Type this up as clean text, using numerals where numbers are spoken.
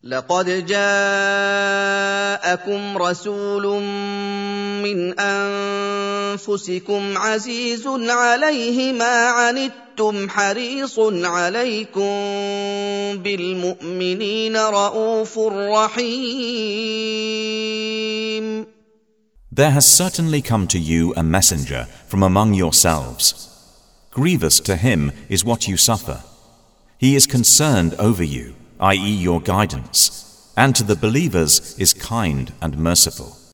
لقد جاءكم رسول من أنفسكم عزيز عليه ما عنتم حريص عليكم بالمؤمنين رءوف رحيم. There has certainly come to you a messenger from among yourselves. Grievous to him is what you suffer. He is concerned over you, i.e. your guidance, and to the believers is kind and merciful.